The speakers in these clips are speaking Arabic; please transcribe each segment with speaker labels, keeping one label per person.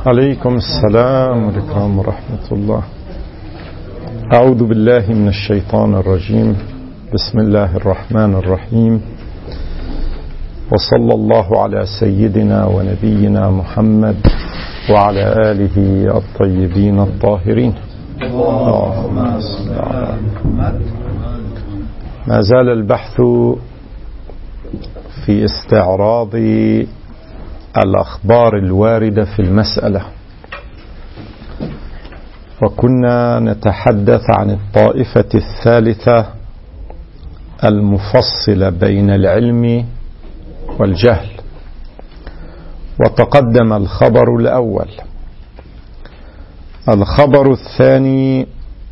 Speaker 1: عليكم السلام والإكرام ورحمة الله. أعوذ بالله من الشيطان الرجيم. بسم الله الرحمن الرحيم، وصلى الله على سيدنا ونبينا محمد وعلى آله الطيبين الطاهرين. اللهم صل على محمد. ما زال البحث في استعراض الأخبار الواردة في المسألة، وكنا نتحدث عن الطائفة الثالثة المفصلة بين العلم والجهل، وتقدم الخبر الأول. الخبر الثاني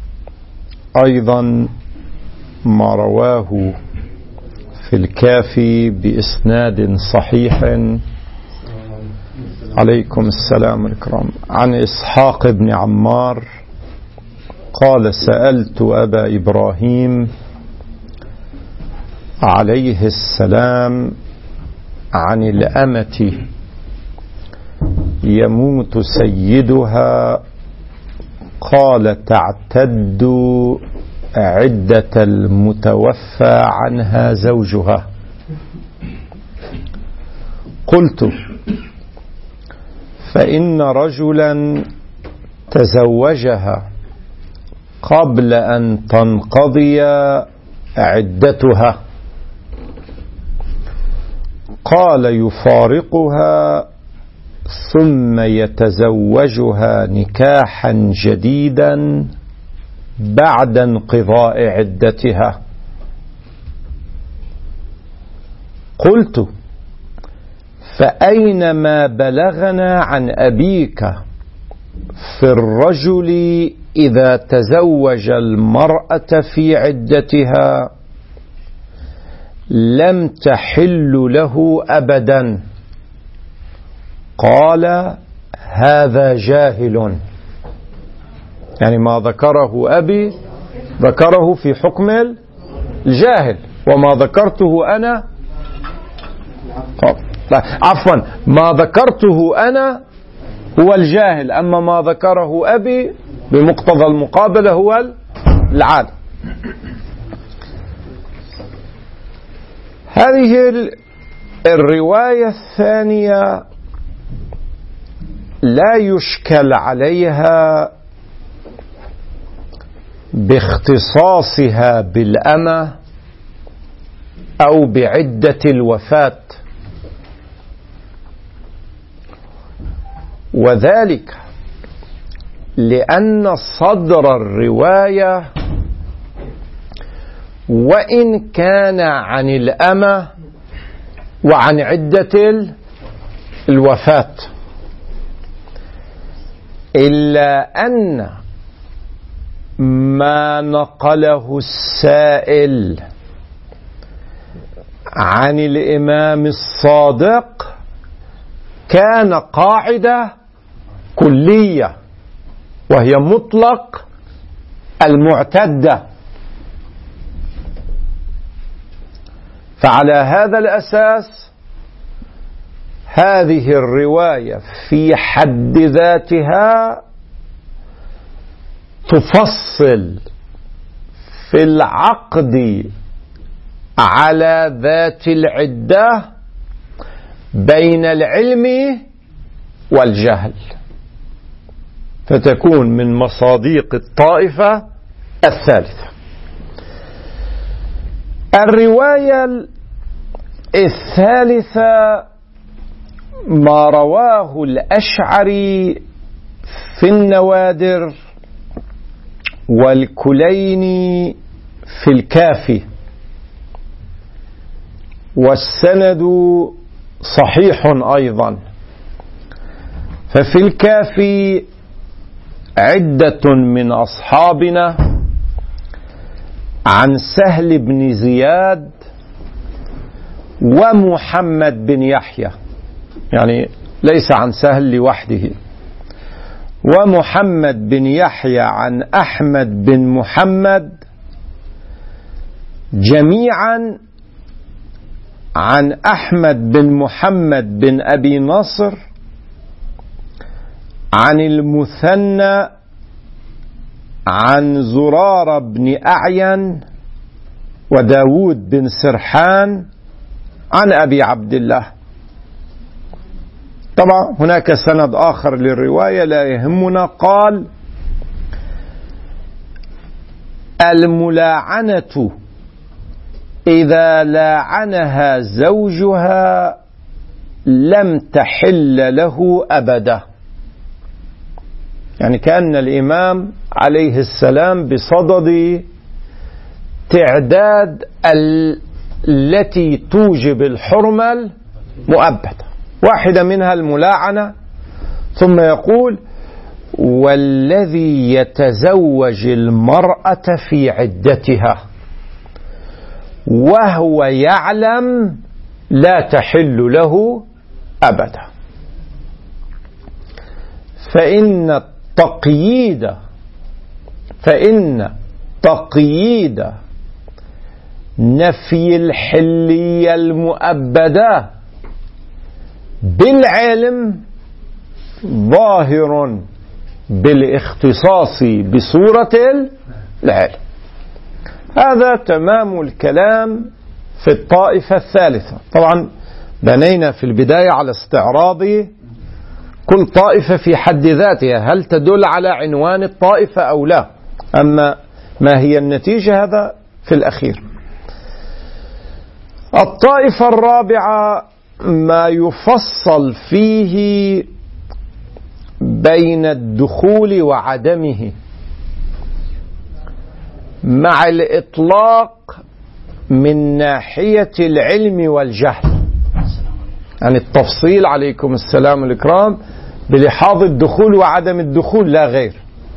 Speaker 1: أيضا ما رواه في الكافي بإسناد صحيح عليكم السلام والإكرام عن إسحاق بن عمار قال: سألت أبا إبراهيم عليه السلام عن الأمة يموت سيدها، قال: تعتد عدة المتوفى عنها زوجها. قلت: فإن رجلا تزوجها قبل أن تنقضي عدتها، قال: يفارقها ثم يتزوجها نكاحا جديدا بعد انقضاء عدتها. قلت: فأين ما بلغنا عن أبيك في الرجل إذا تزوج المرأة في عدتها لم تحل له أبدا؟ قال: هذا جاهل. يعني ما ذكره أبي ذكره في حكم الجاهل، وما ذكرته أنا عفوا ما ذكرته أنا هو الجاهل، أما ما ذكره أبي بمقتضى المقابلة هو العالم. هذه الرواية الثانية لا يشكل عليها باختصاصها بالأمة أو بعدة الوفاة، وذلك لأن صدر الرواية وإن كان عن الأمة وعن عدة الوفاة، إلا أن ما نقله السائل عن الإمام الصادق كان قاعدة كلية، وهي مطلق المعتدة. فعلى هذا الأساس هذه الرواية في حد ذاتها تفصل في العقد على ذات العدة بين العلم والجهل، فتكون من مصادق الطائفة الثالثة. الرواية الثالثة ما رواه الأشعري في النوادر والكليني في الكافي، والسند صحيح أيضا. ففي الكافي عدة من أصحابنا عن سهل بن زياد ومحمد بن يحيى، يعني ليس عن سهل لوحده، ومحمد بن يحيى عن أحمد بن محمد، جميعا عن أحمد بن محمد بن أبي نصر عن المثنى عن زرار بن أعين وداود بن سرحان عن أبي عبد الله. طبعا هناك سند آخر للرواية لا يهمنا. قال: الملاعنة إذا لاعنها زوجها لم تحل له أبدا. يعني كأن الإمام عليه السلام بصدد تعداد التي توجب الحرمة المؤبدة، واحدة منها الملاعنة، ثم يقول: والذي يتزوج المرأة في عدتها وهو يعلم لا تحل له أبدا. فإن تقييد نفي الحلية المؤبدة بالعلم ظاهر بالاختصاص بصورة العلم. هذا تمام الكلام في الطائفة الثالثة. طبعا بنينا في البداية على استعراض كل طائفة في حد ذاتها، هل تدل على عنوان الطائفة أو لا، أما ما هي النتيجة هذا في الأخير. الطائفة الرابعة ما يفصل فيه بين الدخول وعدمه مع الإطلاق من ناحية العلم والجهل، يعني التفصيل عليكم السلام والإكرام بلحاظ الدخول وعدم الدخول لا غير.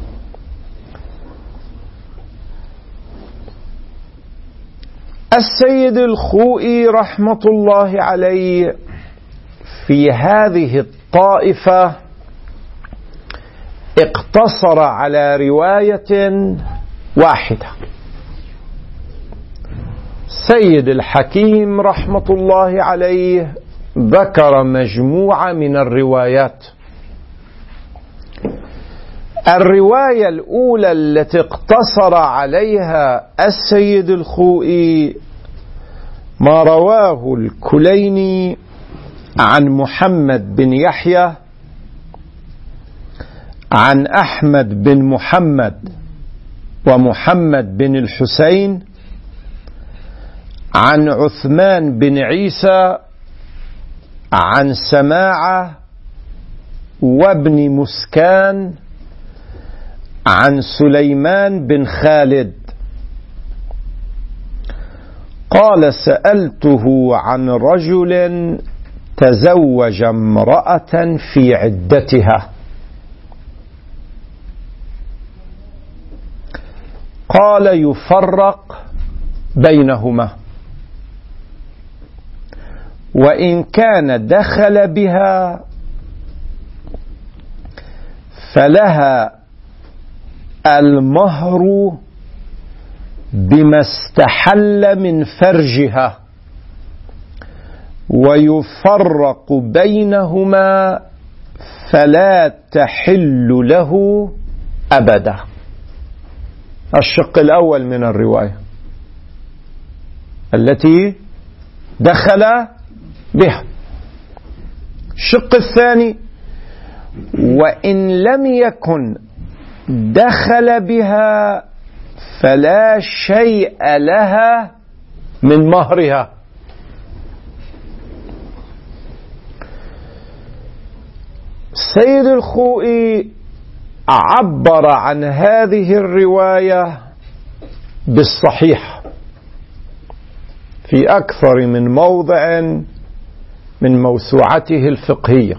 Speaker 1: السيد الخوئي رحمة الله عليه في هذه الطائفة اقتصر على رواية واحدة. سيد الحكيم رحمة الله عليه ذكر مجموعة من الروايات. الرواية الأولى التي اقتصر عليها السيد الخوئي ما رواه الكليني عن محمد بن يحيى عن أحمد بن محمد ومحمد بن الحسين عن عثمان بن عيسى عن سماعة وابن مسكان عن سليمان بن خالد قال: سألته عن رجل تزوج امرأة في عدتها، قال: يفرق بينهما، وإن كان دخل بها فلها المهر بما استحل من فرجها، ويفرق بينهما فلا تحل له أبدا. الشق الأول من الرواية التي دخل بها. الشق الثاني: وإن لم يكن دخل بها فلا شيء لها من مهرها. سيد الخوئي عبر عن هذه الرواية بالصحيح في أكثر من موضع من موسوعته الفقهية،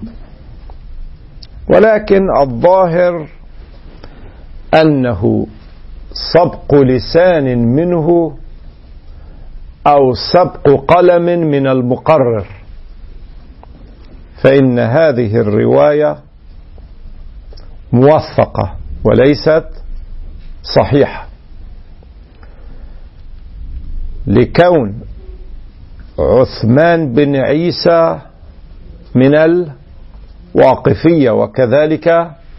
Speaker 1: ولكن الظاهر أنه سبق لسان منه أو سبق قلم من المقرر، فإن هذه الرواية موثقة وليست صحيحة، لكون عثمان بن عيسى من الواقفية وكذلك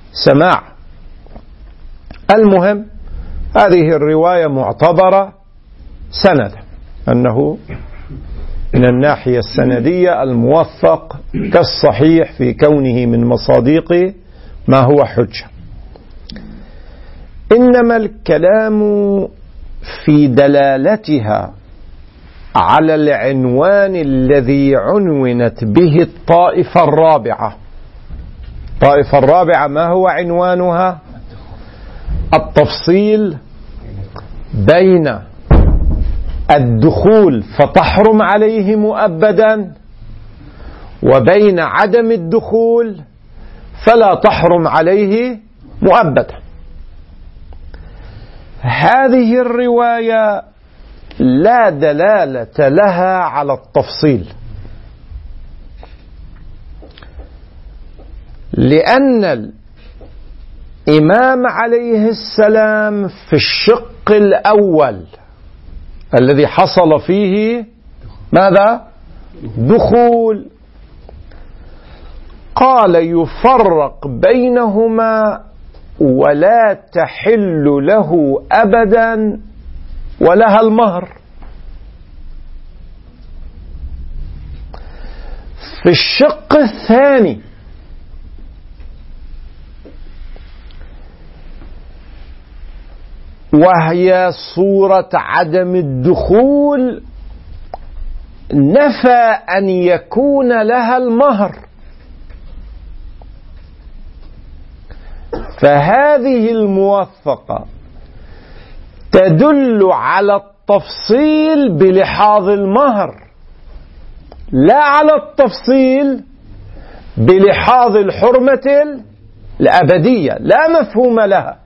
Speaker 1: سماع. المهم هذه الرواية معتبرة سندا، أنه من الناحية السندية الموثق كالصحيح في كونه من مصادق ما هو حجة. إنما الكلام في دلالتها على العنوان الذي عنونت به الطائفة الرابعة. الطائفة الرابعة ما هو عنوانها؟ التفصيل بين الدخول فتحرم عليه مؤبدا وبين عدم الدخول فلا تحرم عليه مؤبدا. هذه الرواية لا دلالة لها على التفصيل، لأن الإمام عليه السلام في الشق الأول الذي حصل فيه ماذا؟ دخول، قال يفرق بينهما ولا تحل له أبدا ولها المهر. في الشق الثاني وهي صورة عدم الدخول نفى أن يكون لها المهر، فهذه الموثقة تدل على التفصيل بلحاظ المهر لا على التفصيل بلحاظ الحرمة الأبدية، لا مفهوم لها.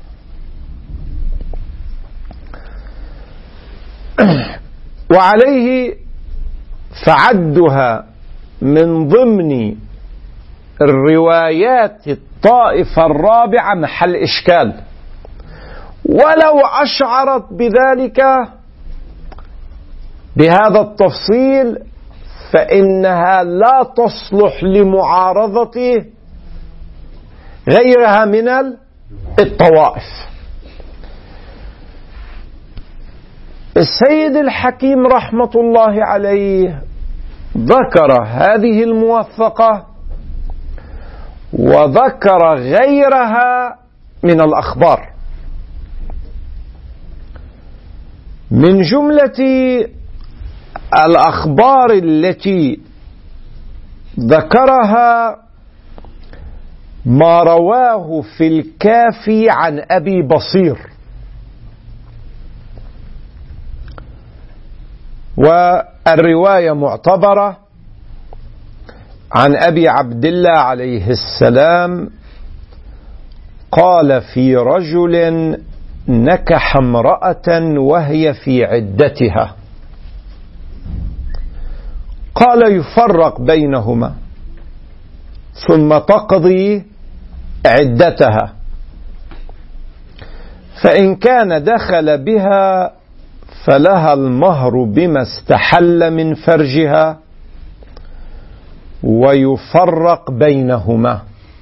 Speaker 1: وعليه فعدها من ضمن الروايات الطائفة الرابعة محل إشكال، ولو أشعرت بذلك بهذا التفصيل فإنها لا تصلح لمعارضة غيرها من الطوائف. السيد الحكيم رحمة الله عليه ذكر هذه الموثقة وذكر غيرها من الأخبار. من جملة الأخبار التي ذكرها ما رواه في الكافي عن أبي بصير، والرواية معتبرة عن أبي عبد الله عليه السلام قال في رجل نكح امرأة وهي في عدتها، قال يفرق بينهما ثم تقضي عدتها، فإن كان دخل بها فلها المهر بما استحل من فرجها ويفرق بينهما،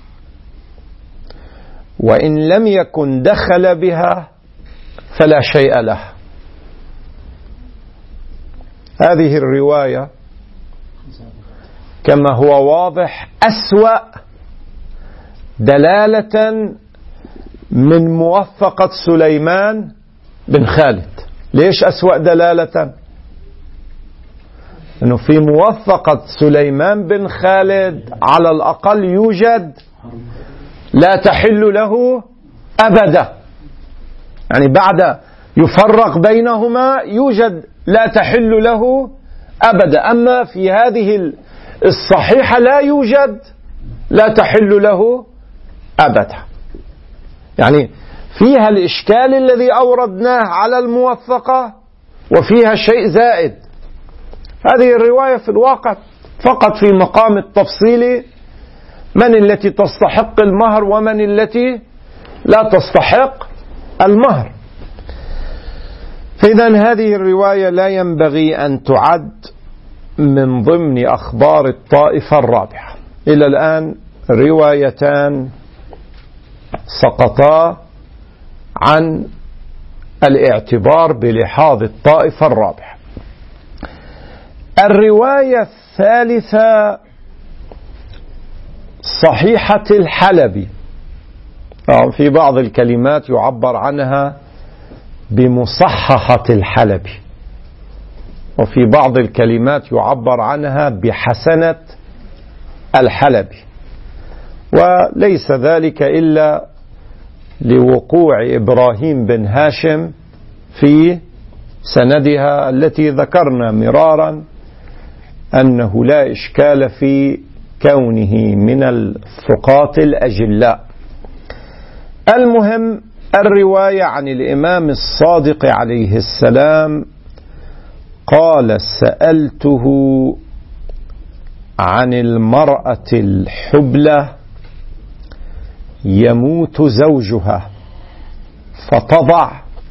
Speaker 1: وإن لم يكن دخل بها فلا شيء له. هذه الرواية كما هو واضح أسوأ دلالة من موثقة سليمان بن خالد. ليش أسوأ دلالة؟ أنه في موثقة سليمان بن خالد على الأقل يوجد لا تحل له أبدا، يعني بعد يفرق بينهما يوجد لا تحل له أبدا. أما في هذه الصحيحة لا يوجد لا تحل له أبدا، يعني فيها الإشكال الذي أوردناه على الموثقة وفيها شيء زائد. هذه الرواية في الواقع فقط في مقام التفصيل من التي تستحق المهر ومن التي لا تستحق المهر. فإذا هذه الرواية لا ينبغي أن تعد من ضمن أخبار الطائفة الرابعة. إلى الآن روايتان سقطا عن الاعتبار بلحاظ الطائفة الرابعة. الرواية الثالثة صحيحة الحلبي، في بعض الكلمات يعبر عنها بمصححة الحلبي، وفي بعض الكلمات يعبر عنها بحسنة الحلبي، وليس ذلك إلا لوقوع إبراهيم بن هاشم في سندها التي ذكرنا مرارا أنه لا إشكال في كونه من الثقات الأجلاء. المهم الرواية عن الإمام الصادق عليه السلام قال: سألته عن المرأة الحبلى يموت زوجها فتضع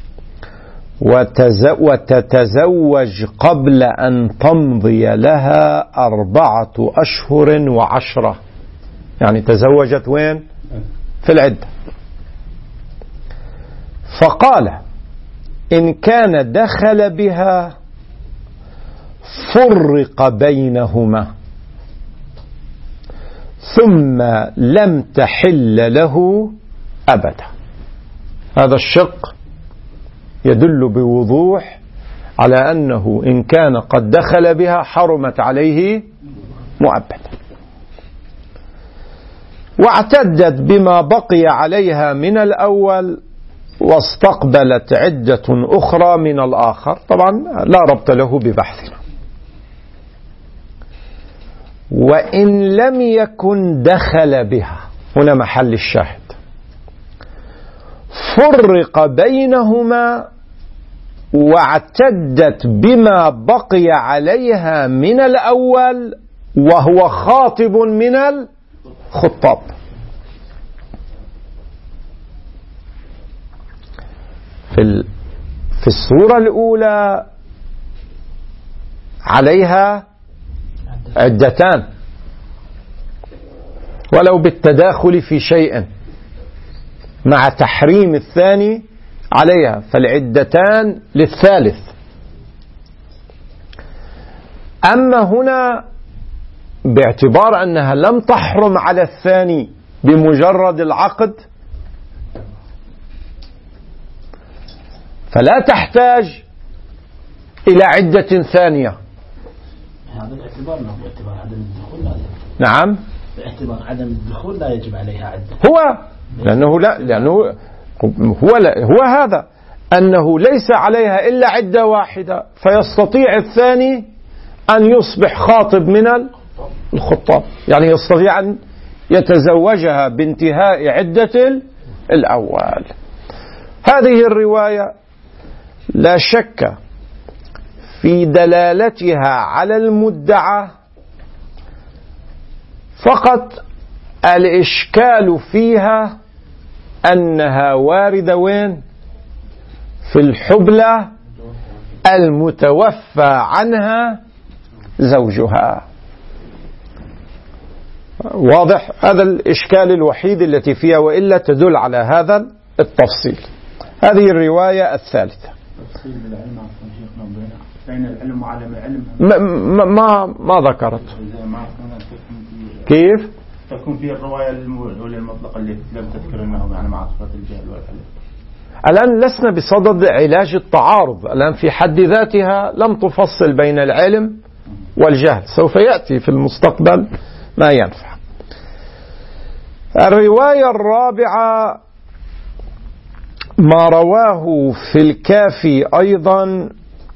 Speaker 1: وتتزوج قبل أن تمضي لها 4 أشهر و10، يعني تزوجت وين؟ في العدة. فقال: إن كان دخل بها فرق بينهما ثم لم تحل له أبدا. هذا الشق يدل بوضوح على أنه إن كان قد دخل بها حرمت عليه مؤبدا، واعتدت بما بقي عليها من الأول واستقبلت عدة أخرى من الآخر. طبعا لا ربط له ببحثنا. وإن لم يكن دخل بها، هنا محل الشاهد، فرق بينهما واعتدت بما بقي عليها من الأول وهو خاطب من الخطاب. في الصورة الأولى عليها عدتان ولو بالتداخل في شيء مع تحريم الثاني عليها، فالعدتان للثالث. أما هنا باعتبار أنها لم تحرم على الثاني بمجرد العقد فلا تحتاج إلى عدة ثانية.
Speaker 2: هذا الاعتبار ما هو اعتبار عدم الدخول، لا
Speaker 1: نعم،
Speaker 2: باعتبار عدم الدخول لا يجب عليها عدة.
Speaker 1: لأنه هو هذا أنه ليس عليها إلا عدة واحدة، فيستطيع الثاني أن يصبح خاطب من الخطاب، يعني يستطيع أن يتزوجها بانتهاء عدة الأول. هذه الرواية لا شك في دلالتها على المدعى، فقط الإشكال فيها أنها واردة وين؟ في الحبلى المتوفى عنها زوجها. واضح؟ هذا الإشكال الوحيد التي فيها، وإلا تدل على هذا التفصيل. هذه الرواية الثالثة.
Speaker 2: تفصيل بالعلم بين العلم وعدم العلم
Speaker 1: ما ذكرت. كيف؟
Speaker 2: تكون في الرواية المطلقة اللي لم تذكر أنه يعني مع صفة الجهل والعلم.
Speaker 1: الآن لسنا بصدد علاج التعارض، الآن في حد ذاتها لم تفصل بين العلم والجهل، سوف يأتي في المستقبل ما ينفع. الرواية الرابعة ما رواه في الكافي أيضا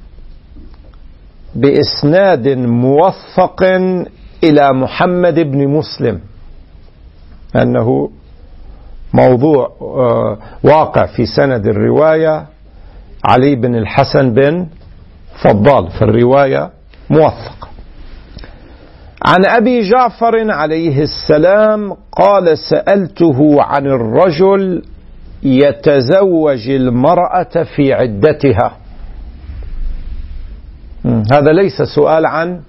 Speaker 1: بإسناد موثق إلى محمد بن مسلم، أنه موضوع واقع في سند الرواية علي بن الحسن بن فضال، في الرواية موثق. عن أبي جعفر عليه السلام قال: سألته عن الرجل يتزوج المرأة في عدتها. هذا ليس سؤال عن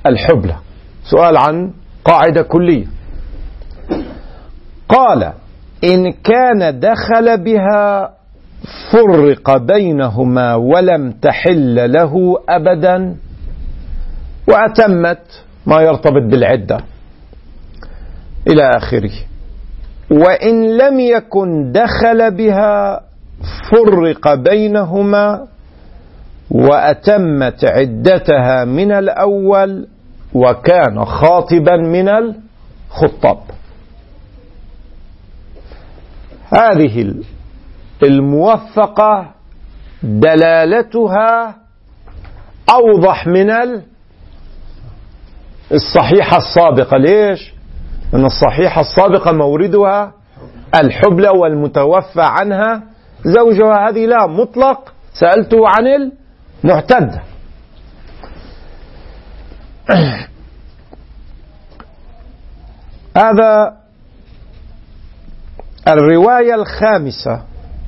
Speaker 1: الحبلى، سؤال عن قاعدة كلية. قال: إن كان دخل بها فرق بينهما ولم تحل له أبدا وأتمت ما يرتبط بالعدة إلى آخره. وإن لم يكن دخل بها فرق بينهما وأتمت عدتها من الأول وكان خاطبا من الخطاب. هذه الموثقة دلالتها أوضح من الصحيحة السابقة. ليش؟ لأن الصحيحة السابقة موردها الحبلى والمتوفى عنها زوجها، هذه لا، مطلق سألته عن المعتدة. هذا الرواية الخامسة،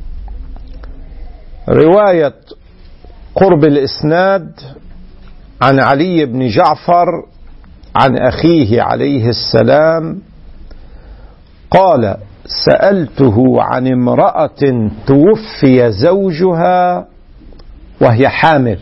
Speaker 1: رواية قرب الإسناد عن علي بن جعفر عن أخيه عليه السلام قال: سألته عن امرأة توفي زوجها وهي حامل،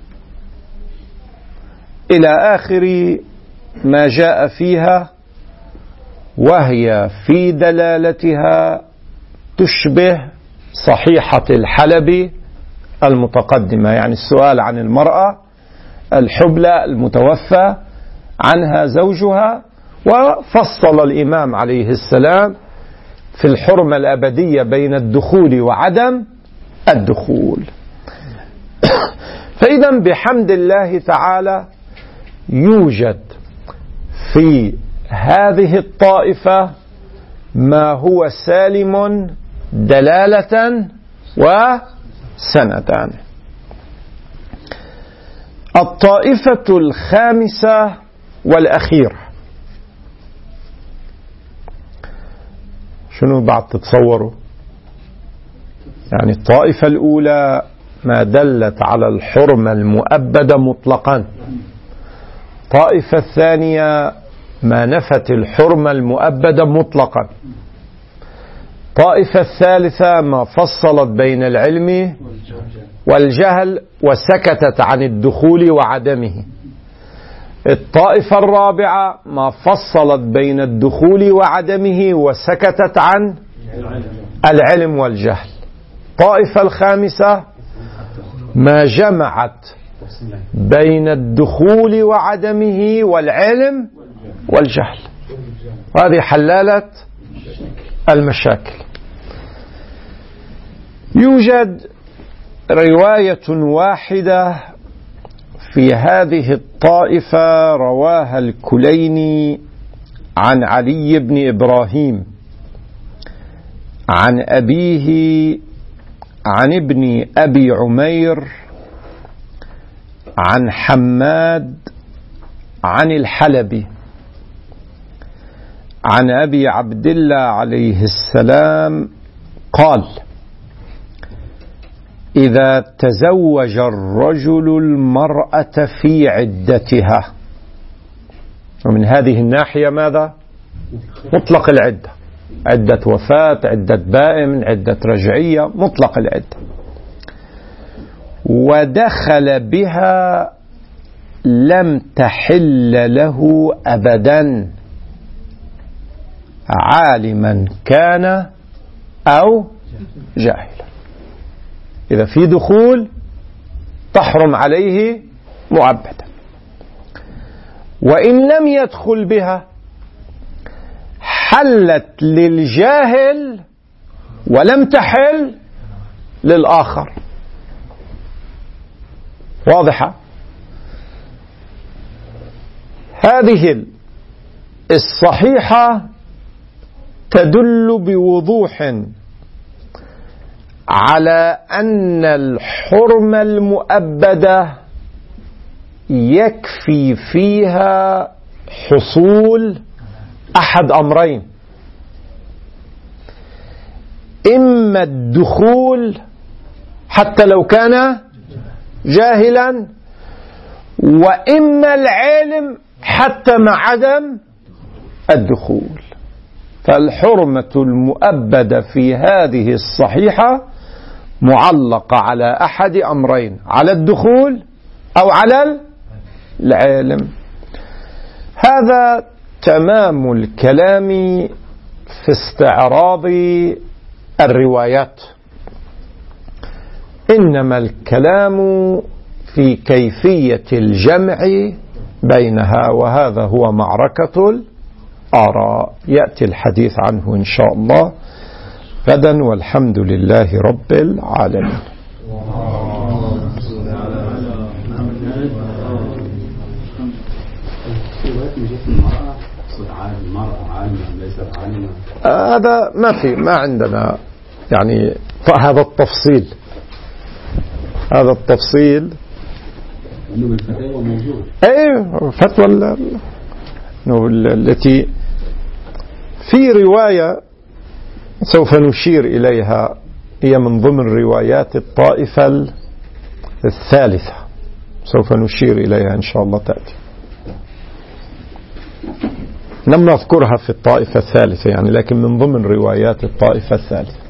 Speaker 1: إلى آخر ما جاء فيها، وهي في دلالتها تشبه صحيحة الحلبي المتقدمة، يعني السؤال عن المرأة الحبلى المتوفى عنها زوجها، وفصل الإمام عليه السلام في الحرمة الأبدية بين الدخول وعدم الدخول. فإذا بحمد الله تعالى يوجد في هذه الطائفة ما هو سالم دلالة وسندان. الطائفة الخامسة والأخيرة شنو بعد تتصوروا؟ يعني الطائفة الأولى ما دلت على الحرمة المؤبدة مطلقا، الطائفة الثانية ما نفت الحرمة المؤبدة مطلقا، الطائفة الثالثة ما فصلت بين العلم والجهل وسكتت عن الدخول وعدمه، الطائفة الرابعة ما فصلت بين الدخول وعدمه وسكتت عن العلم والجهل، الطائفة الخامسة ما جمعت بين الدخول وعدمه والعلم والجهل. هذه حلالة المشاكل. يوجد رواية واحدة في هذه الطائفة رواها الكليني عن علي بن إبراهيم عن أبيه عن ابن أبي عمير عن حماد عن الحلبي عن أبي عبد الله عليه السلام قال: إذا تزوج الرجل المرأة في عدتها، ومن هذه الناحية ماذا؟ مطلق العدة، عدة وفاة، عدة بائن، عدة رجعية، مطلق العدة، ودخل بها لم تحل له أبدا عالما كان أو جاهلا. إذا في دخول تحرم عليه مؤبدا، وإن لم يدخل بها حلت للجاهل ولم تحل للآخر. واضحة؟ هذه الصحيحة تدل بوضوح على أن الحرمة المؤبدة يكفي فيها حصول أحد أمرين: إما الدخول حتى لو كان جاهلا، وإما العلم حتى مع عدم الدخول. فالحرمة المؤبدة في هذه الصحيحة معلقة على أحد أمرين: على الدخول أو على العالم. هذا تمام الكلام في استعراض الروايات، إنما الكلام في كيفية الجمع بينها، وهذا هو معركة الآراء، يأتي الحديث عنه إن شاء الله غدا، والحمد لله رب العالمين. هذا ما عندنا يعني هذا التفصيل
Speaker 3: انه الفتاوى موجود.
Speaker 1: ايه، فتوى التي في رواية سوف نشير إليها، هي من ضمن روايات الطائفة الثالثة، سوف نشير إليها إن شاء الله تأتي. لم نذكرها في الطائفة الثالثة يعني، لكن من ضمن روايات الطائفة الثالثة.